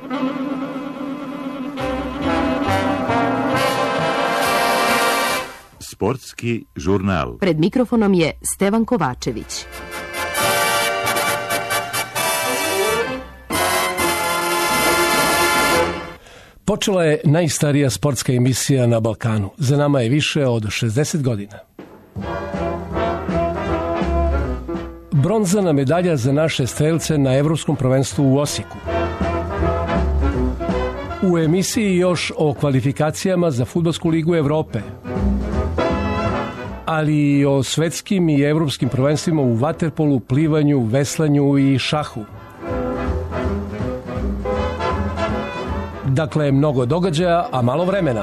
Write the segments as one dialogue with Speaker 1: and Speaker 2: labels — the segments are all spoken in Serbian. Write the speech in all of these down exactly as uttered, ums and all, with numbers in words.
Speaker 1: Sportski žurnal.
Speaker 2: Pred mikrofonom je Stevan Kovačević.
Speaker 3: Počela je najstarija sportska emisija na Balkanu. Za nama je više od šezdeset godina. Bronzana medalja za naše strelce na Evropskom prvenstvu u Osijeku. U emisiji još o kvalifikacijama za Fudbalsku ligu Evrope, ali i o svetskim i evropskim prvenstvima u vaterpolu, plivanju, veslanju i šahu. Dakle, mnogo događaja, a malo vremena.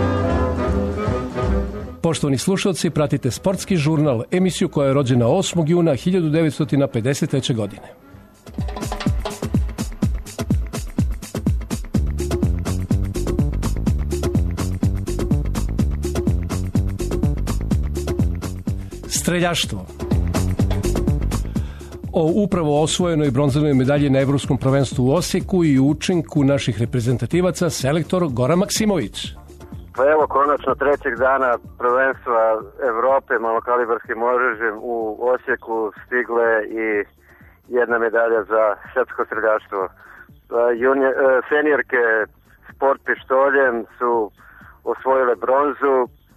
Speaker 3: Poštovani slušalci, pratite Sportski žurnal, emisiju koja je rođena osmog juna hiljadu devetsto pedeset treće. godine. Streljaštvo. O upravo osvojenoj bronzanoj medalji na Evropskom prvenstvu u Osijeku i učinku naših reprezentativaca selektor Goran Maksimović.
Speaker 4: Pa evo, konačno trećeg dana prvenstva Evrope malokalibarskim oružjem u Osijeku stigle i jedna medalja za srpsko streljaštvo. Junior, seniorke sport pištoljem su osvojile bronzu.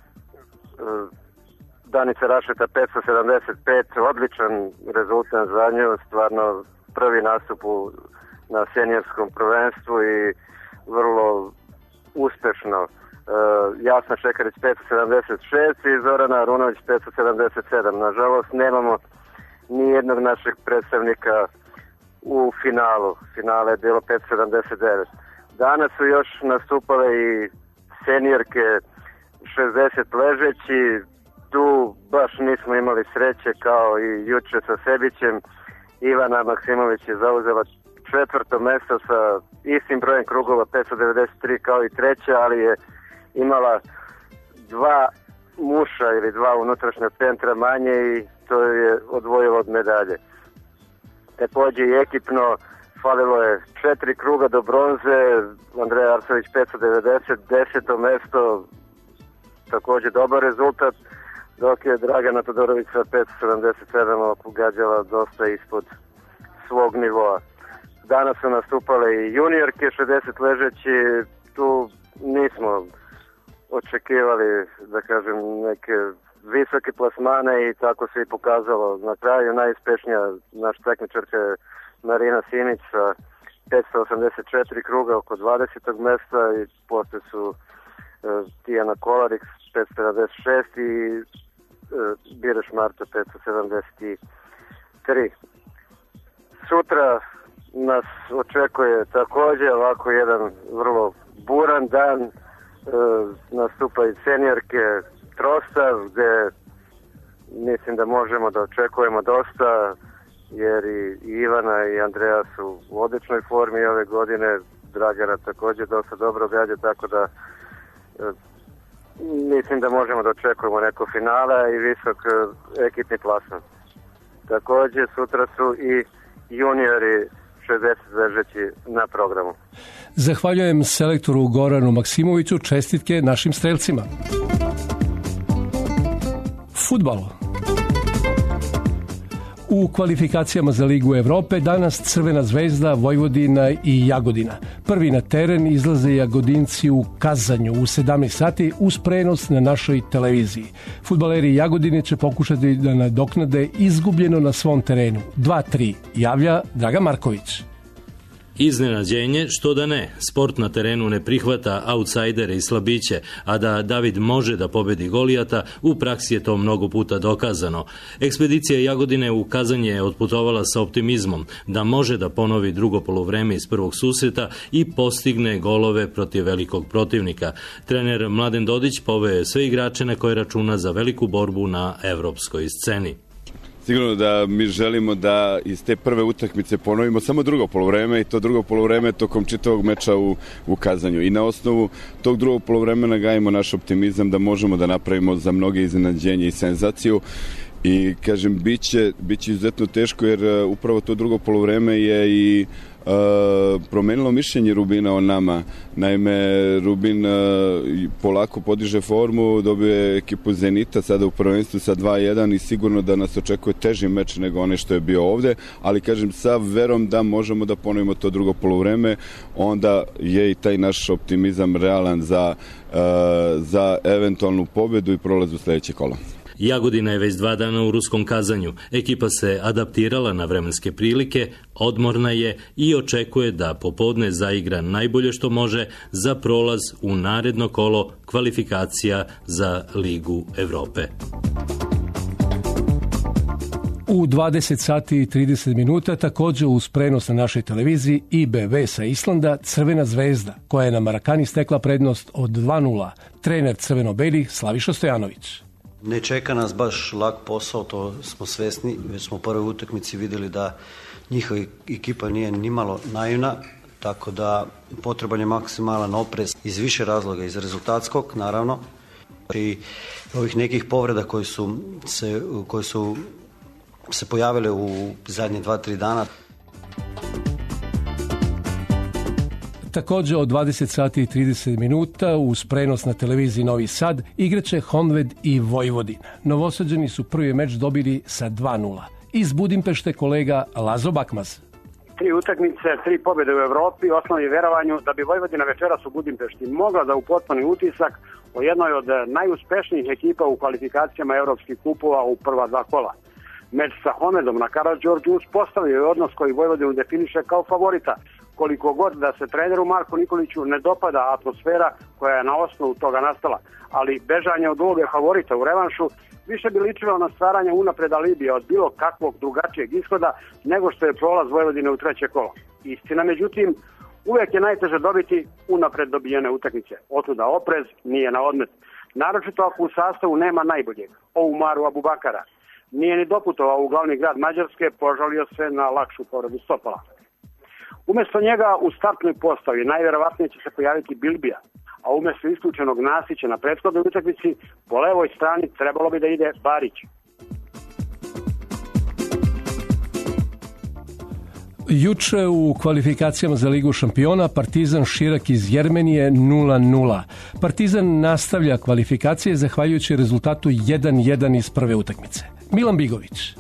Speaker 4: Danica Rašeta petsto sedamdeset pet, odličan rezultat za nju, stvarno prvi nastup u, na seniorskom prvenstvu i vrlo uspešno. E, Jasna Šekarić petsto sedamdeset šest i Zorana Arunović petsto sedamdeset sedam. Nažalost, nemamo ni jednog našeg predstavnika u finalu. Finale je bilo petsto sedamdeset devet. Danas su još nastupale i seniorke šezdeset ležeći. Tu baš nismo imali sreće kao i juče sa Sebićem. Ivana Maksimović je zauzela četvrto mesto sa istim brojem krugova petsto devedeset tri kao i treća, ali je imala dva muša ili dva unutrašnja centra manje i to je odvojilo od medalje. Takođe i ekipno falilo je četiri kruga do bronze. Andreja Arsović petsto devedeset, deseto mesto, takođe dobar rezultat, dok je Dragana Todorović sa petsto sedamdeset sedam pogađala dosta ispod svog nivoa. Danas su nastupale i juniorke šezdeset ležeći, tu nismo očekivali, da kažem, neke visoke plasmane i tako se i pokazalo. Na kraju najuspešnija naša takmičarka je Marina Simić sa petsto osamdeset četiri kruga, oko dvadesetog mesta, i posle su uh, Tijana Kolarić petsto sedamdeset šest i Bireš Marta petsto sedamdeset tri. Sutra nas očekuje takođe ovako jedan vrlo buran dan. E, nastupaju seniorke Trostav, gde mislim da možemo da očekujemo dosta, jer i Ivana i Andreja su u odličnoj formi ove godine. Dragana takođe dosta dobro gađa, tako da e, mislim da možemo da očekujemo neko finale i visok ekipni plasman. Takođe, sutra su i juniori šezdeset ležeći na programu.
Speaker 3: Zahvaljujem selektoru Goranu Maksimoviću, čestitke našim strelcima. Fudbal. U kvalifikacijama za Ligu Evrope danas Crvena zvezda, Vojvodina i Jagodina. Prvi na teren izlaze Jagodinci u Kazanju u sedamnaest sati uz prenos na našoj televiziji. Fudbaleri Jagodine će pokušati da nadoknade izgubljeno na svom terenu. dva tri, javlja Dragan Marković.
Speaker 5: Iznenađenje, što da ne, sport na terenu ne prihvata autsajdere i slabiće, a da David može da pobedi Golijata, u praksi je to mnogo puta dokazano. Ekspedicija Jagodine u Kazanje je otputovala sa optimizmom da može da ponovi drugo poluvreme iz prvog susreta i postigne golove protiv velikog protivnika. Trener Mladen Dodić poveo je sve igrače na koje računa za veliku borbu na evropskoj sceni.
Speaker 6: Sigurno da mi želimo da iz te prve utakmice ponovimo samo drugo poluvreme i to drugo poluvreme tokom čitavog meča u, u Kazanju. I na osnovu tog drugog poluvremena gajimo naš optimizam da možemo da napravimo za mnoge iznenađenje i senzaciju. I kažem, bit će, bit će izuzetno teško jer uh, upravo to drugo poluvreme je i uh, promenilo mišljenje Rubina o nama. Naime, Rubin uh, polako podiže formu, dobije ekipu Zenita sada u prvenstvu sa dva jedan i sigurno da nas očekuje teži meč nego onaj što je bio ovde, ali kažem sa verom da možemo da ponovimo to drugo poluvreme, onda je i taj naš optimizam realan za, uh, za eventualnu pobedu i prolaz u sledeće kolo.
Speaker 5: Jagodina je već dva dana u ruskom Kazanju. Ekipa se adaptirala na vremenske prilike, odmorna je i očekuje da popodne zaigra najbolje što može za prolaz u naredno kolo kvalifikacija za Ligu Evrope.
Speaker 3: U dvadeset sati i trideset minuta također uz prenos na našoj televiziji I B V sa Islanda Crvena zvezda, koja je na Marakani stekla prednost od dva nula. Trener crveno-belih Slaviša Stojanović.
Speaker 7: Ne čeka nas baš lak posao, to smo svesni, već smo u prvoj utakmici vidjeli da njihova ekipa nije nimalo naivna, tako da potreban je maksimalan oprez iz više razloga, iz rezultatskog naravno i ovih nekih povreda koji su se, koji su se pojavile u zadnje dva, tri dana.
Speaker 3: Također od dvadeset sati i trideset minuta uz prenos na televiziji Novi Sad igraće Honved i Vojvodina. Novosađani su prvi meč dobili sa dva nula. Iz Budimpešte kolega Lazo Bakmaz.
Speaker 8: Tri utakmice, tri pobjede u Evropi, osnovi verovanju da bi Vojvodina večeras u Budimpešti mogla da upotpuni utisak o jednoj od najuspešnijih ekipa u kvalifikacijama evropskih kupova u prva dva kola. Meč sa Honvedom na Karađorđu uspostavio je odnos koji Vojvodinu definiše kao favorita, koliko god da se treneru Marku Nikoliću ne dopada atmosfera koja je na osnovu toga nastala, ali bežanje od uloge favorita u revanšu više bi ličilo na stvaranje unapred alibija od bilo kakvog drugačijeg ishoda nego što je prolaz Vojvodine u treće kolo. Istina, međutim, uvijek je najteže dobiti unapred dobijene utakmice. Otuda oprez nije na odmet. Naročito ako u sastavu nema najboljeg, Oumaru Abubakara. Nije ni doputovao u glavni grad Mađarske, požalio se na lakšu povredu stopala. Umjesto njega u startnoj postavi najvjerovatnije će se pojaviti Bilbija, a umjesto isključenog Nasića na prethodnoj utakmici po levoj strani trebalo bi da ide Barić.
Speaker 3: Juče u kvalifikacijama za Ligu šampiona Partizan Širak iz Jermenije nula nula. Partizan nastavlja kvalifikacije zahvaljujući rezultatu jedan jedan iz prve utakmice. Milan Bigović.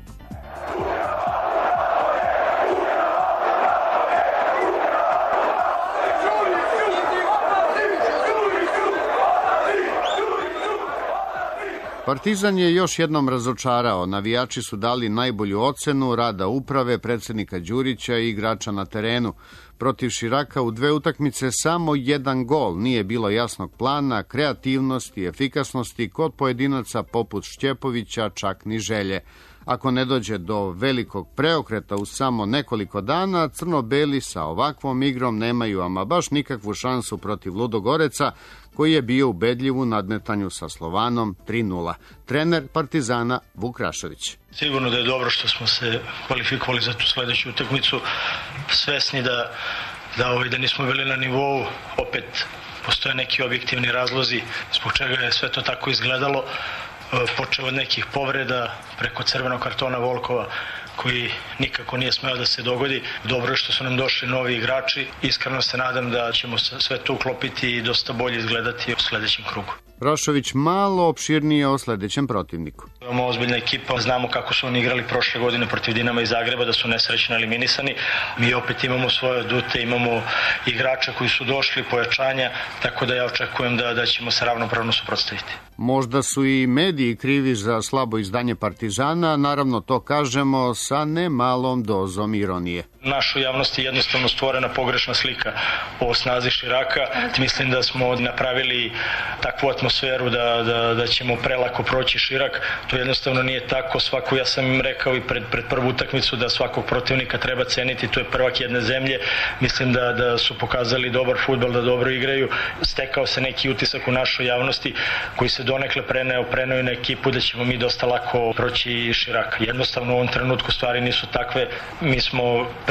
Speaker 9: Partizan je još jednom razočarao. Navijači su dali najbolju ocenu rada uprave, predsjednika Đurića i igrača na terenu. Protiv Širaka u dve utakmice samo jedan gol, nije bilo jasnog plana, kreativnosti i efikasnosti kod pojedinaca poput Šćepovića, čak ni želje. Ako ne dođe do velikog preokreta u samo nekoliko dana, crno-beli sa ovakvom igrom nemaju ama baš nikakvu šansu protiv Ludogoreca, koji je bio ubedljiv u nadmetanju sa Slovanom tri nula. Trener Partizana Vuk Rašović.
Speaker 10: Sigurno da je dobro što smo se kvalifikovali za tu sledeću utakmicu, svesni da, da, ovaj, da nismo bili na nivou, opet postoje neki objektivni razlozi zbog čega je sve to tako izgledalo. Počeo od nekih povreda preko crvenog kartona Volkova koji nikako nije smeo da se dogodi. Dobro je što su nam došli novi igrači. Iskreno se nadam da ćemo sve to uklopiti i dosta bolje izgledati u sledećem krugu.
Speaker 9: Rašović malo opširnije o sledećem protivniku.
Speaker 10: Imamo ozbiljna ekipa, znamo kako su oni igrali prošle godine protiv Dinama iz Zagreba, da su nesrećno eliminisani. Mi opet imamo svoje adute, imamo igrača koji su došli, pojačanja, tako da ja očekujem da, da ćemo se ravnopravno suprotstaviti.
Speaker 9: Možda su i mediji krivi za slabo izdanje Partizana, naravno to kažemo sa ne malom dozom ironije.
Speaker 10: Našoj javnosti je jednostavno stvorena pogrešna slika o snazi Širaka. Mislim da smo napravili takvu atmosferu da, da, da ćemo prelako proći Širak. To jednostavno nije tako. Svako, ja sam im rekao i pred, pred prvu utakmicu da svakog protivnika treba ceniti. To je prvak jedne zemlje. Mislim da, da su pokazali dobar fudbal, da dobro igraju. Stekao se neki utisak u našoj javnosti koji se donekle preneo, preneo na ekipu da ćemo mi dosta lako proći Širak. Jednostavno u ovom trenutku stvari nisu takve. Mi smo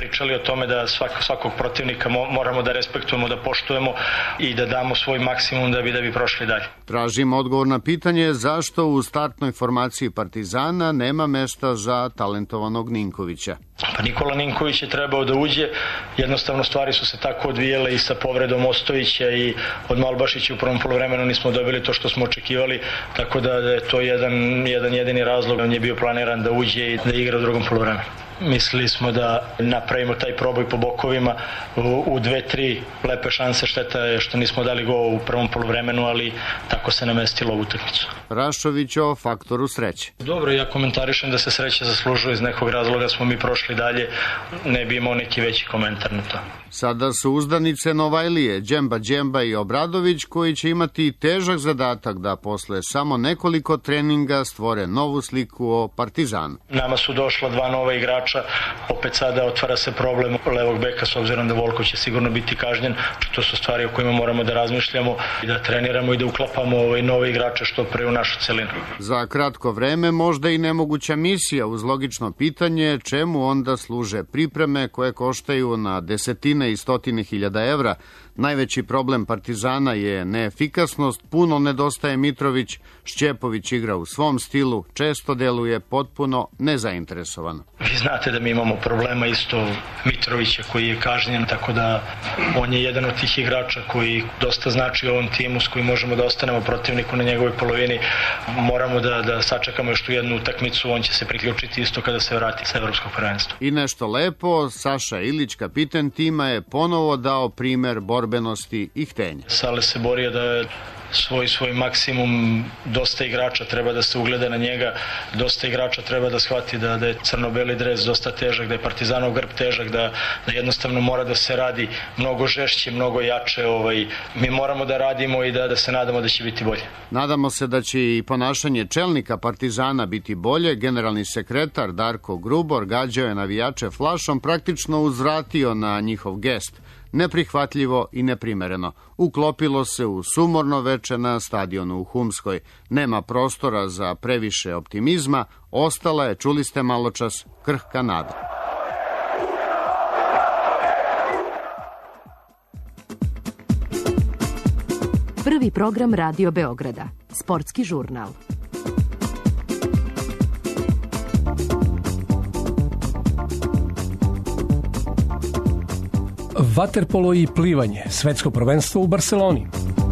Speaker 10: pričali o tome da svak, svakog protivnika moramo da respektujemo, da poštujemo i da damo svoj maksimum da bi, da bi prošli dalje.
Speaker 9: Tražimo odgovor na pitanje zašto u startnoj formaciji Partizana nema mesta za talentovanog Ninkovića.
Speaker 10: Pa Nikola Ninković je trebao da uđe, jednostavno stvari su se tako odvijele i sa povredom Ostojića i od Malbašića u prvom poluvremenu nismo dobili to što smo očekivali, tako da je to jedan, jedan jedini razlog. On je bio planiran da uđe i da igra u drugom poluvremenu. Mislili smo da napravimo taj proboj po bokovima u, u dve, tri lepe šanse, šteta je što nismo dali gol u prvom poluvremenu, ali tako se namestilo u utakmicu.
Speaker 9: Rašović o faktoru sreće.
Speaker 10: Dobro, ja komentarišem da se sreća zaslužuje, iz nekog razloga smo mi prošli dalje, ne bi imao neki veći komentar na to.
Speaker 9: Sada su uzdanice Novajlije, Džemba Džemba i Obradović, koji će imati težak zadatak da posle samo nekoliko treninga stvore novu sliku o Partizanu.
Speaker 10: Nama su došla dva nova igrača, opet sada otvara se problem levog beka s obzirom da Volko će sigurno biti kažnjen. To su stvari o kojima moramo da razmišljamo i da treniramo i da uklapamo ovaj nove igrače što pre u našu celinu.
Speaker 9: Za kratko vreme možda i nemoguća misija uz logično pitanje čemu onda služe pripreme koje koštaju na desetine i stotine hiljada evra. Najveći problem Partizana je neefikasnost, puno nedostaje Mitrović, Šćepović igra u svom stilu, često deluje potpuno nezainteresovano.
Speaker 10: Vi znate da mi imamo problema isto Mitrovića koji je kažnjen, tako da on je jedan od tih igrača koji dosta znači ovom timu s kojim možemo da ostanemo protivniku na njegovoj polovini. Moramo da, da sačekamo još tu jednu utakmicu, on će se priključiti isto kada se vrati sa evropskog prvenstva.
Speaker 9: I nešto lepo, Saša Ilić, kapiten tima, je ponovo dao primer borbenosti i htenja.
Speaker 10: Sale se borio da je svoj svoj maksimum, dosta igrača treba da se ugleda na njega, dosta igrača treba da shvati da, da je crno-beli dres dosta težak, da je Partizanov grb težak, da, da jednostavno mora da se radi mnogo žešće, mnogo jače. Ovaj, mi moramo da radimo i da, da se nadamo da će biti bolje.
Speaker 9: Nadamo se da će i ponašanje čelnika Partizana biti bolje. Generalni sekretar Darko Grubor gađao je navijače flašom, praktično uzvratio na njihov gest. Neprihvatljivo i neprimereno. Uklopilo se u sumorno veče na stadionu u Humskoj. Nema prostora za previše optimizma, ostala je, čuli ste maločas, krhka nada.
Speaker 2: Prvi program Radio Beograda. Sportski žurnal.
Speaker 3: Vaterpolo i plivanje, svetsko prvenstvo u Barseloni.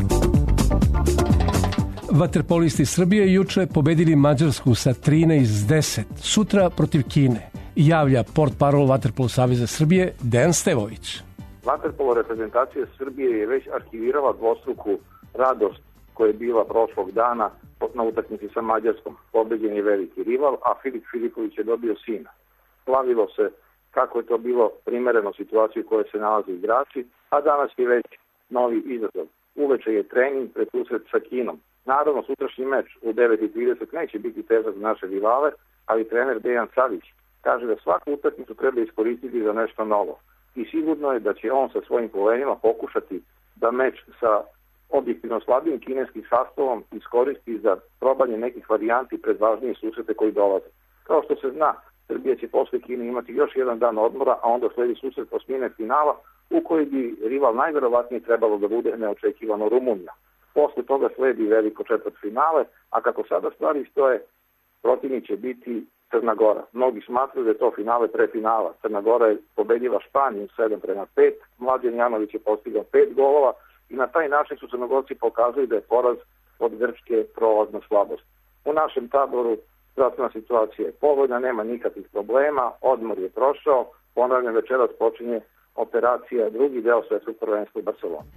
Speaker 3: Vaterpolisti Srbije juče pobedili Mađarsku sa trinaest deset, sutra protiv Kine. Javlja portparol Vaterpolo saveza Srbije Dejan Stevović.
Speaker 11: Vaterpolo reprezentacija Srbije je već arhivirala dvostruku radost koja je bila prošlog dana na utakmici sa Mađarskom. Pobeđen je veliki rival, a Filip Filipović je dobio sina. Slavilo se kako je to bilo primereno situaciju u kojoj se nalaze igrači, a danas je već novi izazov. Uveče je trening pred susret sa Kinom. Naravno, sutrašnji meč u devet i trideset neće biti težak za naše rivale, ali trener Dejan Savić kaže da svaku utakmicu treba iskoristiti za nešto novo. I sigurno je da će on sa svojim polenima pokušati da meč sa objektivno slabijim kineskim sastavom iskoristi za probanje nekih varijanti pred važnije susrete koji dolaze. Kao što se zna, Srbija će posle Kine imati još jedan dan odmora, a onda sledi susret osmine finala u kojoj bi rival najverovatnije trebalo da bude neočekivano Rumunija. Posle toga sledi veliko četvrt finale, a kako sada stvari stoje, protivnik će biti Crna Gora. Mnogi smatraju da je to finale pre finala. Crna Gora je pobedila Španiju sedam prema pet, Mlađan Janović je postigao pet golova i na taj način su Crnogorci pokazali da je poraz od Grčke prolazna slabost. U našem taboru zdravstvena situacija je povoljna, nema nikakvih problema, odmor je prošao, ponavljam, večeras počinje operacija, drugi deo svetskog prvenstva u Barseloni.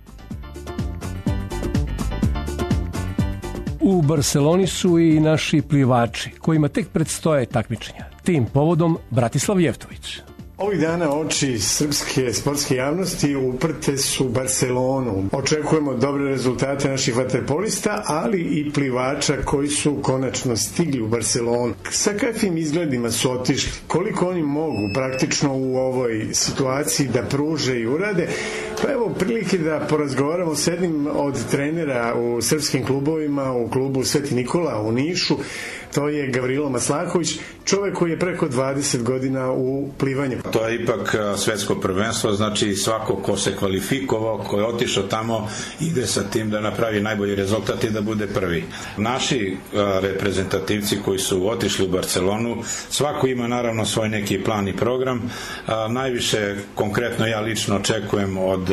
Speaker 3: U Barseloni su i naši plivači, kojima tek predstoje takmičenja. Tim povodom Bratislav Jevtović.
Speaker 12: Ovih dana oči srpske sportske javnosti uprte su u Barcelonu. Očekujemo dobre rezultate naših vaterpolista, ali i plivača koji su konačno stigli u Barcelonu. Sa kakvim izgledima su otišli? Koliko oni mogu praktično u ovoj situaciji da pruže i urade? Pa evo prilike da porazgovaramo s jednim od trenera u srpskim klubovima, u klubu Sveti Nikola u Nišu. to je Gavrilo Maslaković, čovek koji je preko dvadeset godina u plivanju.
Speaker 13: To je ipak svetsko prvenstvo, znači svako ko se kvalifikovao, ko je otišao tamo, ide sa tim da napravi najbolji rezultat i da bude prvi. Naši reprezentativci koji su otišli u Barcelonu, svako ima naravno svoj neki plan i program. Najviše konkretno ja lično očekujem od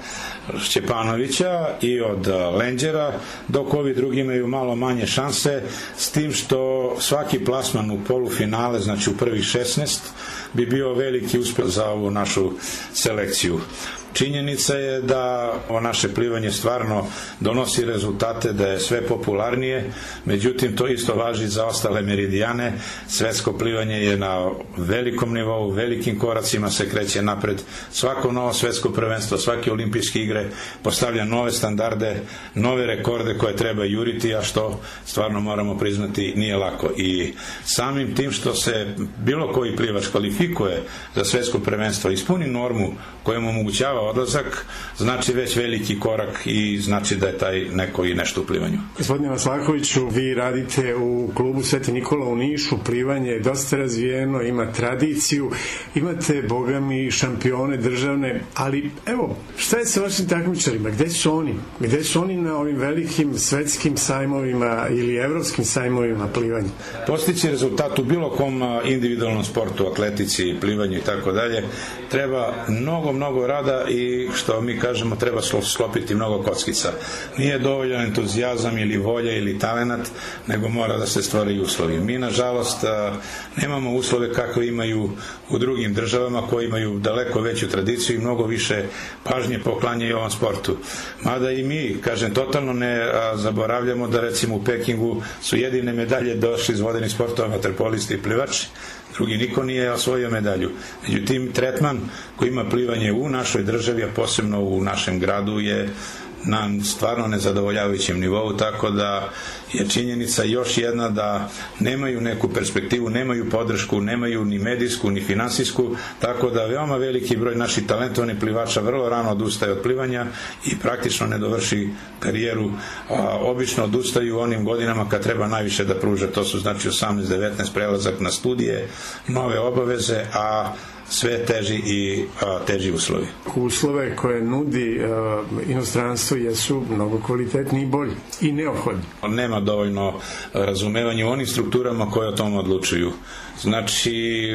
Speaker 13: Šćepanovića i od Lenđera, dok ovi drugi imaju malo manje šanse, s tim što svaki plasman u polufinale, znači u prvih šesnaest, bi bio veliki uspeh za ovu našu selekciju. Činjenica je da ovo naše plivanje stvarno donosi rezultate, da je sve popularnije, međutim to isto važi za ostale meridijane. Svetsko plivanje je na velikom nivou, velikim koracima se kreće napred. Svako novo svetsko prvenstvo, svake olimpijske igre postavlja nove standarde, nove rekorde koje treba juriti, a što stvarno moramo priznati nije lako. I samim tim što se bilo koji plivač kvalifikuje za svetsko prvenstvo, ispuni normu koja mu omogućava odlazak, znači već veliki korak i znači da je taj neko i nešto u plivanju.
Speaker 12: Gospodine Maslakoviću, vi radite u klubu Sveti Nikola u Nišu, plivanje je dosta razvijeno, ima tradiciju, imate, boga mi, šampione državne, ali evo, šta je sa vašim takmičarima? Gde su oni? Gde su oni na ovim velikim svetskim sajmovima ili evropskim sajmovima plivanja?
Speaker 13: Postići rezultat u bilo kom individualnom sportu, atletici, plivanju i tako dalje, treba mnogo, mnogo rada i što mi kažemo treba sklopiti mnogo kockica. Nije dovoljan entuzijazam ili volja ili talenat, nego mora da se stvore uslovi. Mi nažalost nemamo uslove kako imaju u drugim državama koji imaju daleko veću tradiciju i mnogo više pažnje poklanjaju ovom sportu. Mada i mi, kažem, totalno ne zaboravljamo da recimo u Pekingu su jedine medalje došli iz vodenih sportova vaterpolisti i plivači, drugi niko nije osvojio medalju. Međutim, tretman koji ima plivanje u našoj državi, a posebno u našem gradu, je na stvarno nezadovoljavajućem nivou, tako da je činjenica još jedna da nemaju neku perspektivu, nemaju podršku, nemaju ni medijsku, ni finansijsku, tako da veoma veliki broj naših talentovnih plivača vrlo rano odustaje od plivanja i praktično ne dovrši karijeru. A, obično odustaju u onim godinama kad treba najviše da pruže, to su znači osamnaest devetnaest, prelazak na studije, nove obaveze, a sve teži i a, teži uslovi.
Speaker 12: Uslove koje nudi a, inostranstvo jesu mnogo kvalitetniji i bolji i neophodni.
Speaker 13: Nema dovoljno razumevanja u onim strukturama koje o tom odlučuju. Znači,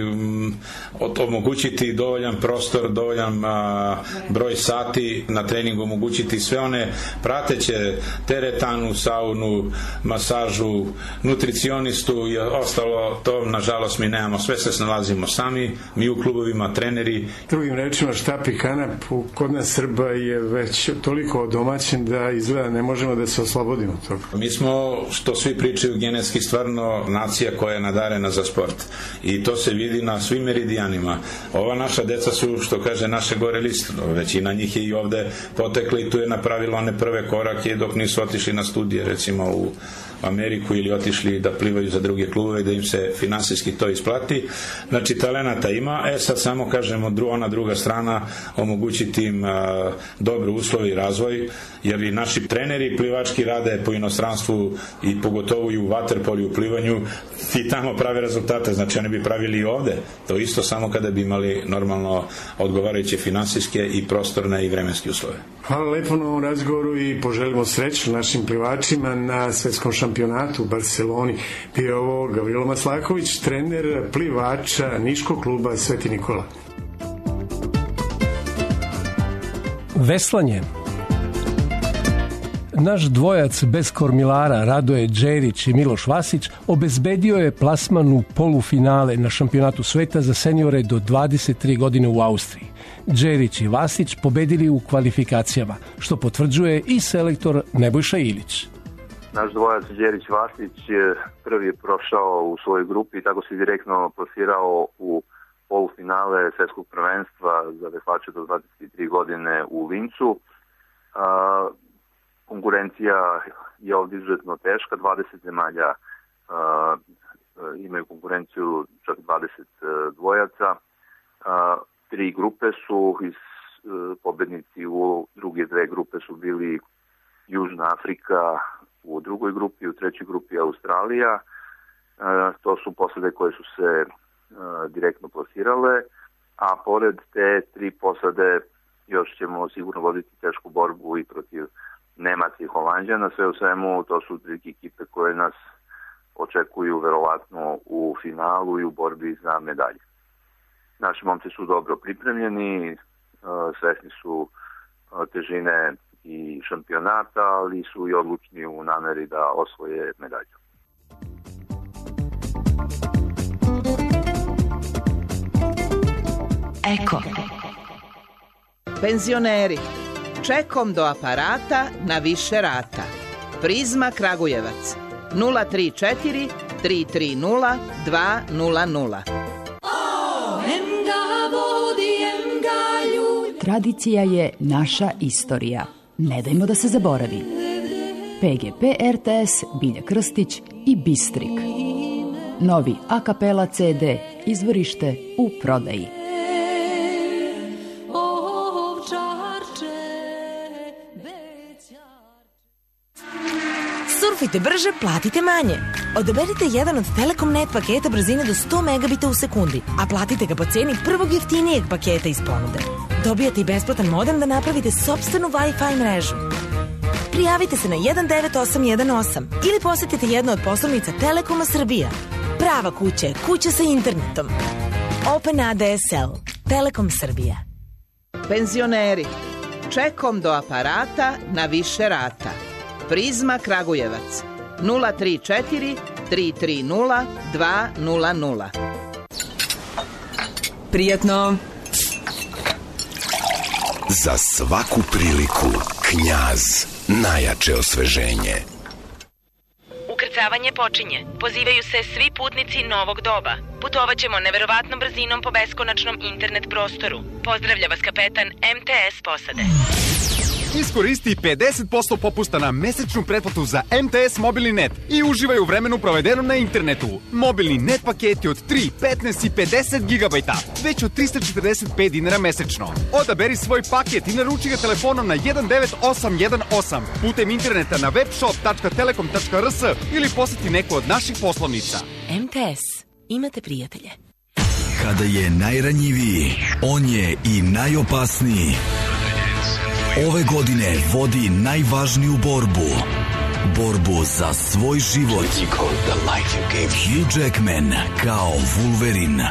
Speaker 13: omogućiti dovoljan prostor, dovoljan a, broj sati na treningu, omogućiti sve one prateće teretanu, saunu, masažu, nutricionistu i ostalo, to nažalost mi nemamo, sve se snalazimo sami, mi u klubovima, treneri.
Speaker 12: Drugim rečima, štap i kanap kod nas Srba je već toliko odomaćen da izgleda ne možemo da se oslobodimo toga.
Speaker 13: Mi smo, što svi pričaju, genetski stvarno nacija koja je nadarena za sport. I to se vidi na svim meridijanima. Ova naša deca su, što kaže, naše gore listo. Većina njih je i ovde potekla i tu je napravila one prve korake dok nisu otišli na studije, recimo u Ameriku, ili otišli da plivaju za druge klubove, da im se finansijski to isplati. Znači, talenata ima, e sad samo kažemo ona druga strana, omogućiti im a, dobre uslove i razvoj, jer i naši treneri plivački rade po inostranstvu i pogotovo i u vaterpolu i u plivanju i tamo prave rezultate, znači oni bi pravili i ovde, to isto samo kada bi imali normalno odgovarajuće finansijske i prostorne i vremenske uslove.
Speaker 12: Hvala lepo na ovom razgovoru i poželimo sreću našim plivačima na svetskom šampionatu u Barceloni. Bio je ovo Gavrilo Maslaković, trener plivača Niškog kluba Sveti Nikola.
Speaker 3: Veslanje. Naš dvojac bez kormilara Radoje Đerić i Miloš Vasić obezbedio je plasman u polufinale na šampionatu sveta za seniore do dvadeset tri godine u Austriji. Đerić i Vasić pobedili u kvalifikacijama, što potvrđuje i selektor Nebojša Ilić.
Speaker 4: Naš dvojac Đerić Vasić prvi je prošao u svojoj grupi i tako se direktno plasirao u polufinale svetskog prvenstva za veslače do dvadeset tri godine u Lincu. A, konkurencija je ovdje izuzetno teška, dvadeset zemalja a, imaju konkurenciju, čak dvadeset dvojaca. A, tri grupe su, iz, pobednici u druge dve grupe su bili Južna Afrika u drugoj grupi, u trećoj grupi Australija to su posade koje su se direktno plasirale, a pored te tri posade još ćemo sigurno voditi tešku borbu i protiv Nemaca i Holanđana. Sve u svemu to su tri ekipe koje nas očekuju verovatno u finalu i u borbi za medalje. Naši momci su dobro pripremljeni, svesni su težine i šampionata, ali su i odlučni u nameri da osvoje medalju.
Speaker 14: Eko. Penzioneri. Čekom do aparata na više rata. Prizma Kragujevac. nula tri četiri tri tri nula dva nula nula.
Speaker 2: Tradicija je naša istorija. Ne dajmo da se zaboravi. P G P R T S, Bilja Krstić i Bistrik. Novi a kapela C D, izvorište u prodaji.
Speaker 15: Surfite brže, platite manje. Odaberite jedan od Telekom Net paketa brzine do sto megabita u sekundi, a platite ga po ceni prvog jeftinijeg paketa iz ponude. Dobijate i besplatan modem da napravite sopstvenu Wi-Fi mrežu. Prijavite se na jedan devet osam jedan osam ili posetite jednu od poslovnica Telekoma Srbija. Prava kuća je kuća sa internetom. Open A D S L. Telekom Srbija.
Speaker 14: Penzioneri. Čekom do aparata na više rata. Prizma Kragujevac. nula tri četiri tri tri nula dva nula nula.
Speaker 15: Prijatno.
Speaker 16: Za svaku priliku Knjaz. Najjače osveženje.
Speaker 17: Ukrcavanje počinje. Pozivaju se svi putnici novog doba. Putovaćemo neverovatnom brzinom po beskonačnom internet prostoru. Pozdravlja vas kapetan M T S posade.
Speaker 18: Iskoristi pedeset posto popusta na mesečnu pretplatu za M T S mobilni net i uživaj u vremenu provedenom na internetu. Mobilni net paketi od tri, petnaest i pedeset gigabajta, već od trista četrdeset pet dinara mesečno. Odaberi svoj paket i naruči ga telefonom na jedan devet osam jedan osam, putem interneta na webshop tačka telekom tačka r s ili poseti neku od naših poslovnica.
Speaker 15: M T S. Imate prijatelje.
Speaker 16: Kada je najranjiviji, on je i najopasniji. Ove godine vodi najvažniju borbu. Borbu za svoj život. Hugh Jackman kao Wolverine.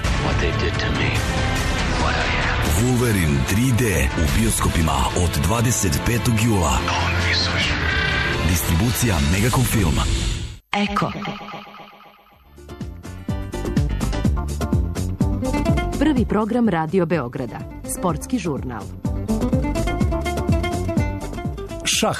Speaker 16: Wolverine tri D u bioskopima od dvadeset petog jula. Distribucija Megacom Film.
Speaker 2: Eko. Prvi program Radio Beograda. Sportski žurnal.
Speaker 3: Šah.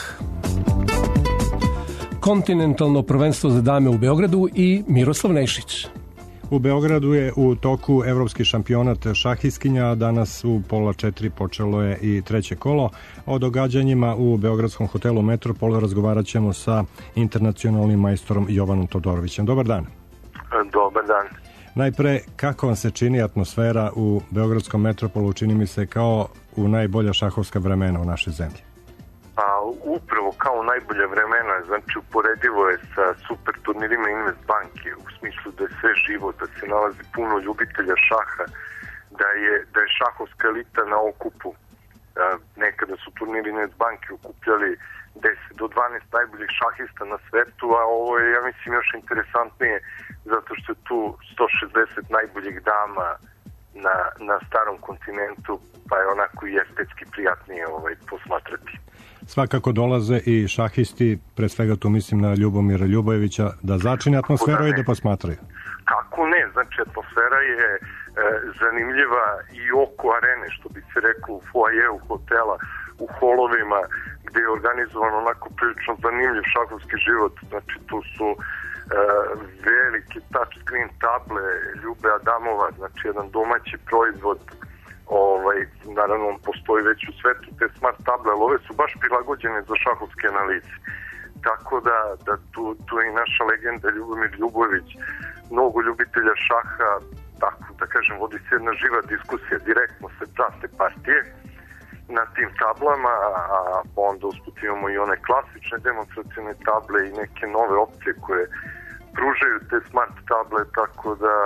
Speaker 3: Kontinentalno prvenstvo za dame u Beogradu i Miroslav Nešić.
Speaker 19: U Beogradu je u toku evropski šampionat šahiskinja, a danas u pola četiri počelo je i treće kolo. O događanjima u beogradskom hotelu Metropol razgovarat ćemo sa internacionalnim majstorom Jovanom Todorovićem. Dobar dan.
Speaker 20: Dobar dan.
Speaker 19: Najpre, kako vam se čini atmosfera u beogradskom Metropolu? Čini mi se kao u najbolja šahovska vremena u našoj zemlji.
Speaker 20: Pa upravo kao najbolja vremena, znači uporedivo je sa super turnirima Investbanke, u smislu da je sve živo, da se nalazi puno ljubitelja šaha, da je, da je šahovska elita na okupu. Nekada su turniri Investbanke okupljali deset do dvanaest najboljih šahista na svetu, a ovo je, ja mislim, još interesantnije zato što je tu sto šezdeset najboljih dama na, na starom kontinentu, pa je onako i estetski prijatnije ovaj, posmatrati.
Speaker 19: Svakako dolaze i šahisti, pre svega tu mislim na Ljubomira Ljubojevića, da začine atmosferu da i da posmatraju.
Speaker 20: Kako ne, znači atmosfera je e, zanimljiva i oko arene, što bi se reklo u foajeu hotela, u holovima, gde je organizovan onako prilično zanimljiv šahovski život. Znači tu su e, velike touchscreen table Ljube Adamova, znači jedan domaći proizvod. Ovaj, naravno on postoji već u svetu, te smart table, ali ove su baš prilagođene za šahovske analize. Tako da, da tu, tu je i naša legenda Ljubomir Ljubojević, mnogo ljubitelja šaha, tako da kažem, vodi se jedna živa diskusija, direktno se prate partije na tim tablama, a onda usput imamo i one klasične demonstracijne table i neke nove opcije koje pružaju te smart table, tako da,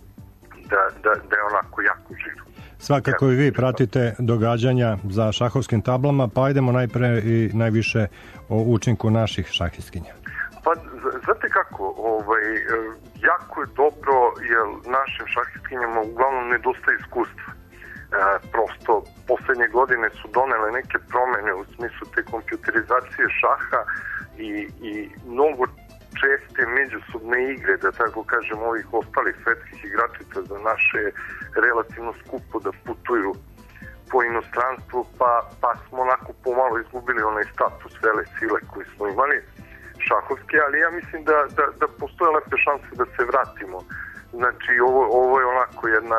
Speaker 20: da, da, da je onako jako živo.
Speaker 19: Svakako i vi pratite događanja za šahovskim tablama, pa ajdemo najpre i najviše o učinku naših šahistkinja.
Speaker 20: Pa, znate kako, ovaj, jako je dobro, jer našim šahistkinjama uglavnom nedostaje iskustva. E, prosto, poslednje godine su donele neke promene u smislu te kompjuterizacije šaha i, i mnogo česte međusobne igre, da tako kažem, ovih ostalih svetskih igračica za naše relativno skupo da putuju po inostranstvu, pa, pa smo onako pomalo izgubili onaj status vele sile koji smo imali šahovske, ali ja mislim da, da, da postoje lepe šanse da se vratimo. Znači, ovo, ovo je onako jedna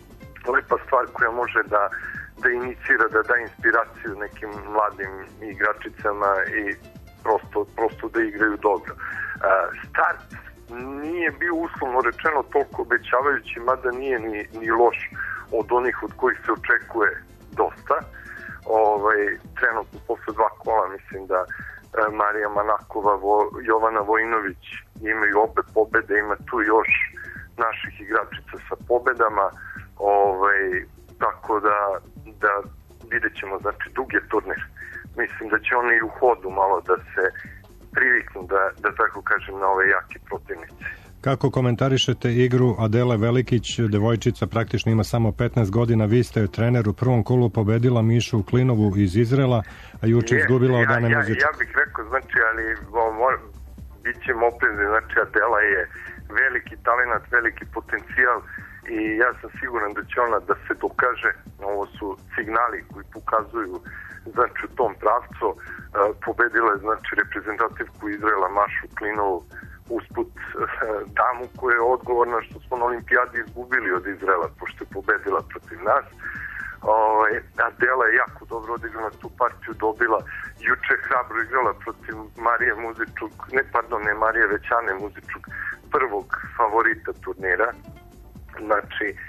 Speaker 20: lepa stvar koja može da, da inicira, da da inspiraciju nekim mladim igračicama i prosto, prosto da igraju dobro. Start nije bio uslovno rečeno toliko obećavajući, mada nije ni, ni loš od onih od kojih se očekuje dosta. Ovaj, trenutno posle dva kola mislim da Marija Manakova, Vo, Jovana Vojinović imaju obe pobede, ima tu još naših igračica sa pobedama, ovaj, tako da, da vidjet ćemo, znači dug je turnir. Mislim da će oni u hodu malo da se priviknu, da, da tako kažem, na ove jake protivnice.
Speaker 19: Kako komentarišete igru Adele Velikić, devojčica praktično ima samo petnaest godina, vi ste trener, u prvom kolu pobedila Mišu Klinovu iz Izrela, a juče izgubila od Ane
Speaker 20: ja,
Speaker 19: Muzičuk.
Speaker 20: Ja, ja bih rekao, znači, ali mor, bit ćemo oprezni, znači Adela je veliki talent, veliki potencijal i ja sam siguran da će ona da se dokaže. Ovo su signali koji pokazuju, znači, u tom pravcu. Uh, pobedila je, znači, reprezentativku Izraela Mašu Klinovu, usput damu koja je odgovorna što smo na olimpijadi izgubili od Izraela, pošto je pobedila protiv nas. Ovaj, Adela je jako dobro odigrala tu partiju, dobila juče hrabro igrala protiv Marije Muzičuk, ne pardon, ne Marije Većane Muzičuk, prvog favorita turnira. Znači, e,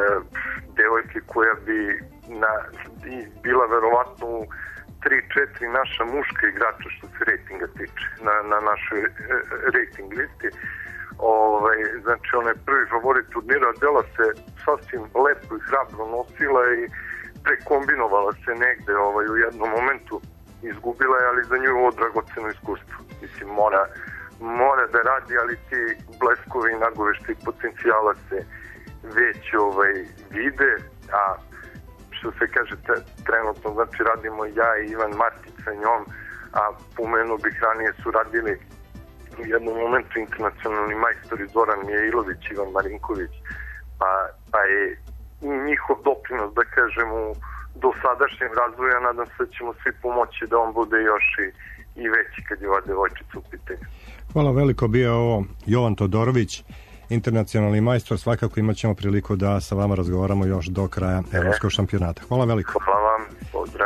Speaker 20: devojke koja bi na, bila verovatno u tri četiri naša muška igrača što se rejtinga tiče na, na našoj e, rejting listi. Ovaj, znači, ona je prvi favorit turnira, Adela se sasvim lepo i hrabro nosila i prekombinovala se negde ovaj, u jednom momentu, izgubila je, ali za nju je ovo dragoceno iskustvo. Mislim, mora, mora da radi, ali ti bleskovi i nagovešti potencijala se već ovaj, vide, a što se kaže te, trenutno, znači radimo ja i Ivan Martić sa njom, a pomenuo bih ranije su radili u jednom momentu internacionalni majstori Zoran Mijailović, Ivan Marinković, pa, pa je njihov doprinos, da kažem, u dosadašnjem razvoju, nadam se da ćemo svi pomoći da on bude još i, i veći kad je ova devojčica u pitanju.
Speaker 19: Hvala veliko, bio je ovo Jovan Todorović, internacionalni majstor, svakako imat ćemo priliku da sa vama razgovaramo još do kraja Evropskog šampionata. Hvala veliko.
Speaker 20: Hvala vam, pozdrav.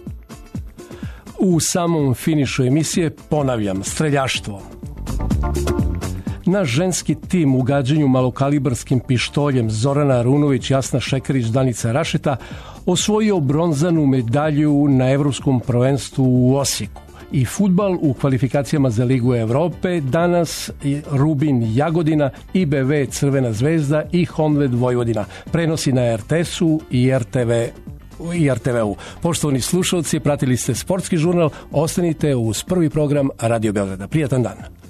Speaker 3: U samom finišu emisije ponavljam, streljaštvo. Naš ženski tim u gađanju malokalibarskim pištoljem Zorana Arunović, Jasna Šekarić, Danica Rašeta osvojio bronzanu medalju na Evropskom prvenstvu u Osijeku. I fudbal u kvalifikacijama za Ligu Evrope danas Rubin Jagodina, I B V Crvena zvezda i Honved Vojvodina. Prenosi na R T S-u i R T V i R T V-u. Poštovani slušalci, pratili ste Sportski žurnal, ostanite uz prvi program Radio Beograda. Prijatan dan.